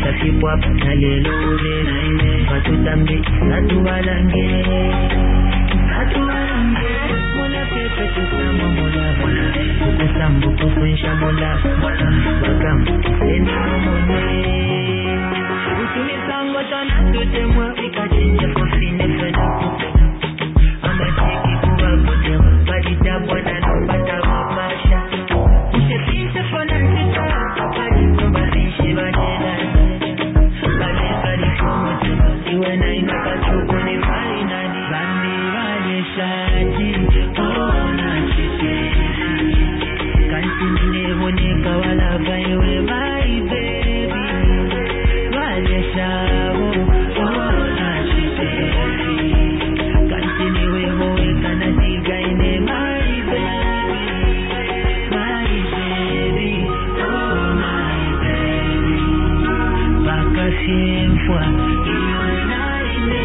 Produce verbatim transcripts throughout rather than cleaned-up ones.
Ata keep up na lelo ne Patutambi Natuwalange Natuwalange Mola pepe tukamo mola Kukusambu kufensha mola Bakam Eni momone Utumi sango tona tutemwa Ikajinja kufine fena kutema Ama chiki kuwa kutema Badita bwana nopata wapasha Ushepinse fona kita Kapali kumba finshi bajela Bale kari kumutema Iwe na inakatuku ni finali Bandi wale shati Oh na chike Kansi mnevo nika wala baiwe my baby Wale shawo Oh na chike Kansi niwe howe kana diga ine my baby My baby Oh my baby Baka siemfwa Iwe naine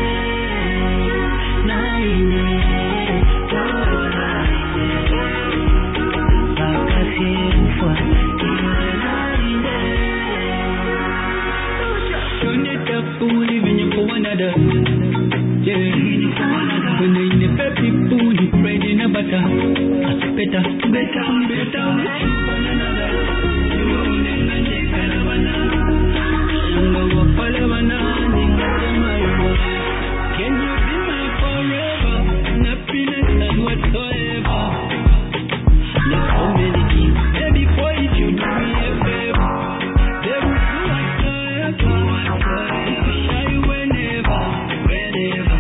Naine Oh naine Baka siemfwa Iwe naine Turn it up, only when you for another. Yeah, when they in the baby booty, bread in a butter. Better, better, better. One another. You won't end up in caravana. Shango wa palavana, ninga my Can you be my forever? Happiness and whatsoever. There's so many things, baby boy, if you do me a favor. There will be whatsoever, whatsoever. Shy whenever, whenever.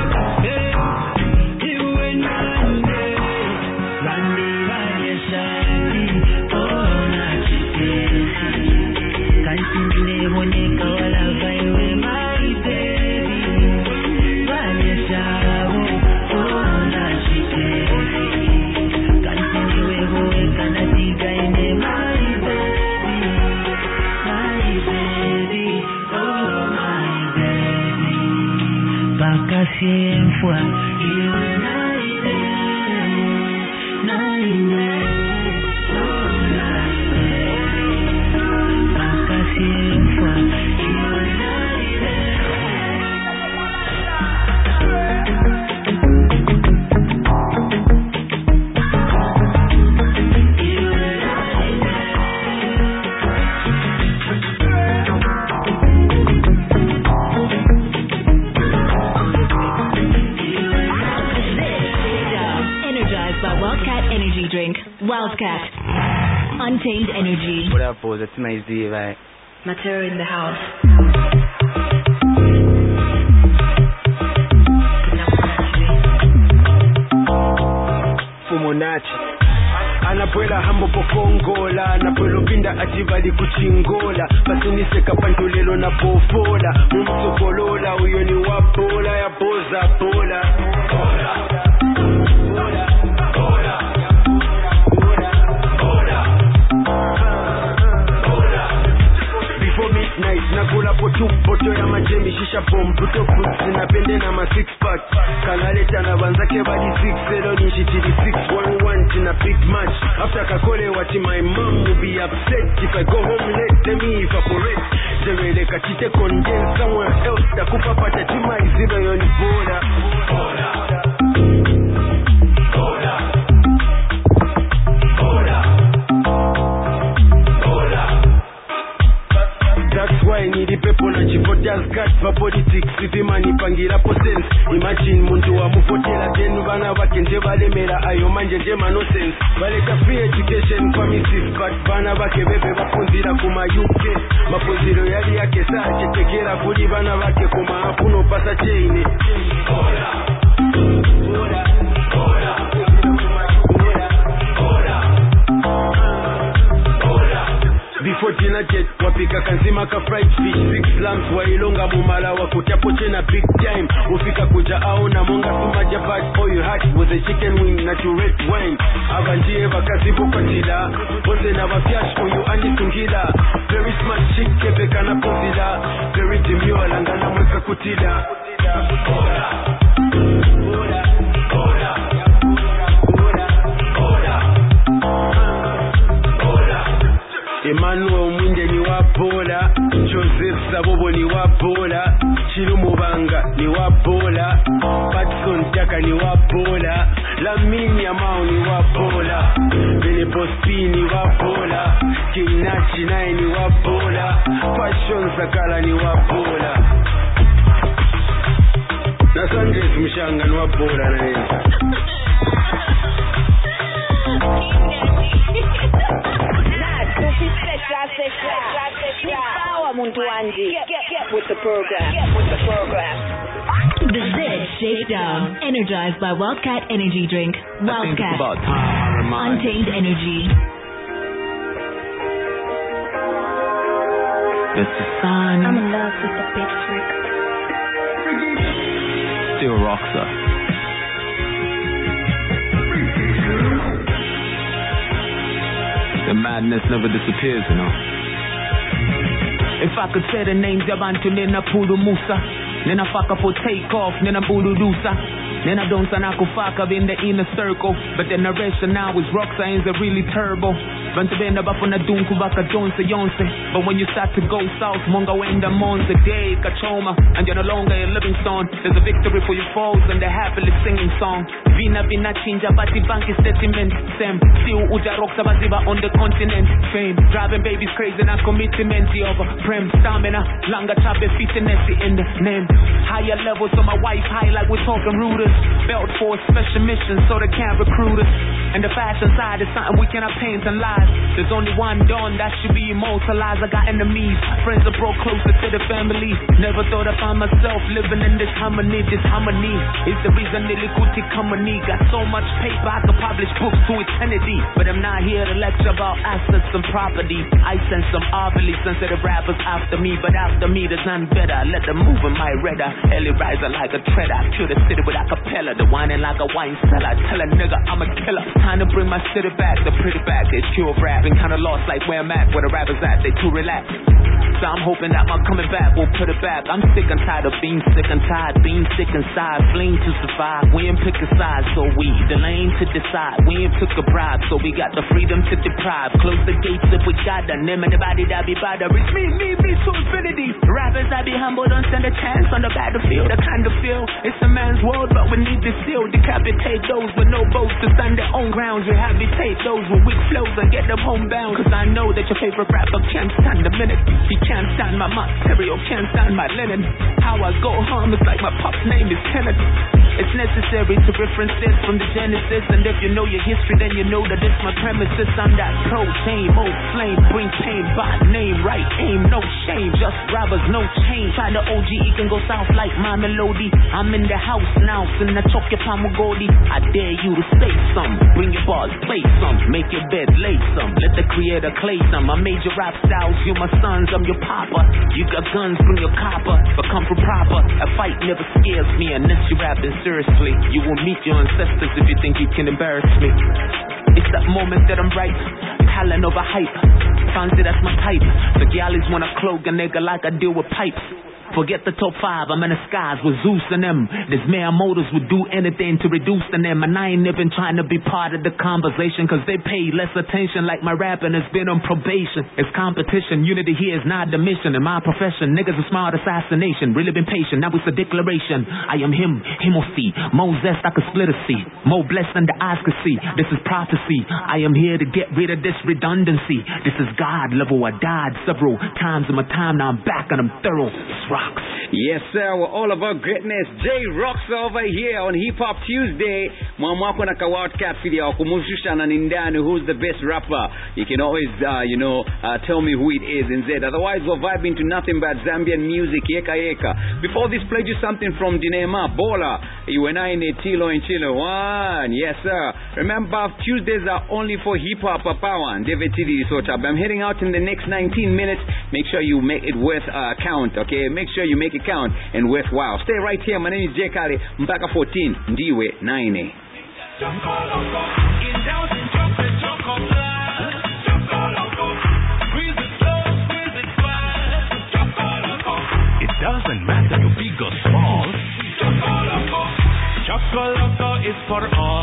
Hey, you and I, Bandi wale shati Oh na chike Kansi mnevo nika wala baiwe my baby Wale shawo Oh na chike Kansi niwe howe kana diga ine my baby My baby Oh my baby Baka siemfwa Iwe naine Naine Oh naine Baka siemfwa Iwe naine Energized by Wildcat Energy Drink. Wildcat. Untamed energy. What up, boys? It's nice D, right? Matter in the house. Fumonachi anapuela hambo pokongola anapuelo pinda atibali kuchingola patunise kapantulelo na pofola mumsokolola uyo ni wapola ya boza pola Before midnight nakula potu poto ya majemi shisha bomb buto fruits napende na ma six pack kanaleta na banzake badi six zero ni shitiri six one one tina big match after kakole wati my mom will be upset if I go home late tell me evaporate zerele kachite condense somewhere else takupa pata tima iziro yoni boda boda people na chivoters got for politics if imani pangira sense imagine muntu wa mufotela then bana bakenje balemera ayo manje jema no sense baleka free education kwa misis but bana bake bebe bafunzira kuma U K mafunziro yali yake saa chetekera kuli bana bake kuma hapuno pasa chaine hola hola hola before dinner jet wapika kanzima ka fried fish six lamps wailonga mumala wakutapo tena big time ufika kuja aona monga suma jabat all you had was a chicken wing na to red wine abanjie bakazibo kwatila bonze na bafyash oyo anisungila very smart chick kepeka na pozila very demure langana mweka kutila hola hola hola Emmanuel Mwinde ni wapola Joseph Sabobo ni wabola, Chilumubanga ni wabola, Patson Jaka ni wabola, Lamine Yamau ni wabola, Benebospi ni wabola, Kinachi naye ni wabola, Fashion Sakala ni wabola, na Sanchez Mshanga ni wabola na neza. Muntu Wanji. Get, get, get with the program. Get with the program. The Z Shakedown, energized by Wildcat Energy Drink. Wildcat. About time I Untamed Energy. It's a sign. I'm in love with the big freak. Still rocks her. The madness never disappears, you know. If I could say the names of Anthony Napuru Musa, then I fuck up for take off, then I Bulu Dusa, then I don't sana kufaka in the inner circle, but then the rest now is rock signs are really turbo. Bantu benda bafuna dunku baka jonse yonse, but when you start to go south, monga wenda monze day kachoma, and you're no longer a living stone. There's a victory for your foes and the happily singing song. Vina vina chinja bati banki statement, sem still uja rock sabaziba on the continent. Fame driving babies crazy na commitment over prem stamina, langa chabe fitness in the name. Higher levels so my wife high like we're talking rooters. Belt for a special mission so they can't recruit us. And the fashion side is something we cannot paint and lie. There's only one dawn that should be immortalized. I got enemies, friends that broke closer to the family. Never thought I'd find myself living in this harmony. This harmony is the reason Nili Kuti company got so much paper I could publish books to eternity. But I'm not here to lecture about assets and property. I sense some overly sensitive rappers after me, but after me there's none better. Let them move in my radar. Ellie riser like a treader. Kill the city with a cappella. The whining like a wine cellar. Tell a nigga I'm a killer. Time to bring my city back. The pretty back is pure rap. Been kinda lost like where I'm at. Where the rappers at, they too relaxed. So I'm hoping that my coming back will put it back. I'm sick and tired of being sick and tired. Being sick inside, fleeing to survive. We ain't pick a side, so we the lane to decide. We ain't took a bribe, so we got the freedom to deprive. Close the gates if we got the name of the body that be bother. It's me, me, me to infinity. Rappers I be humble, don't stand a chance on the battlefield. I kind of feel it's a man's world, but we need to still decapitate those with no boats to stand their own grounds. Rehabilitate those with weak flows and get them homebound. Cause I know that your favorite rapper can't stand a minute. He can't stand my material, can't stand my linen. How I go home is like my pop's name is Kenneth. It's necessary to reference this from the Genesis. And if you know your history, then you know that it's my premises. I'm that protein, old flame, bring pain by name, right aim, no shame. Just robbers, no change. Try the O G E can go south like my melody. I'm in the house now, in the choke your Pamagodi. I dare you to say some. Bring your bars, play some. Make your bed, lay some. Let the creator clay some. I made your rap styles, you my sons, I'm your papa. You got guns, bring your copper. But come from proper. A fight never scares me unless you rapping seriously. You will meet your ancestors if you think you can embarrass me. It's that moment that I'm right. Talent over hype. Fancy that's my type. The galleys wanna cloak a nigga like I deal with pipes. Forget the top five, I'm in the skies with Zeus and them. This man motors would do anything to reduce them. And I ain't even trying to be part of the conversation, cause they pay less attention like my rapping has been on probation. It's competition, unity here is not the mission. In my profession, niggas a smart assassination. Really been patient, now it's a declaration. I am him, him will see. More zest I could split a sea. More blessed than the eyes could see. This is prophecy. I am here to get rid of this redundancy. This is God level, I died several times in my time, now I'm back and I'm thorough. It's rock. Yes, sir. We're all about greatness. J Rocks over here on Hip Hop Tuesday. Mwamwako na ka Wildcat video kumushisha na nindani who's the best rapper. You can always, uh, you know, uh, tell me who it is in Z. Otherwise, we're vibing to nothing but Zambian music. Yeka yeka. Before this, played you something from Dinema Bola. You and I in a Tilo and Chilo. One. Yes, sir. Remember, Tuesdays are only for hip hop. Pawan. David T D Sota. I'm heading out in the next nineteen minutes. Make sure you make it worth uh, count. Okay. Make sure you make it count and worthwhile. Stay right here. My name is J Kali. Mpaka fourteen. Ndiwe nine. It doesn't matter if big or small. Chocolate is for all.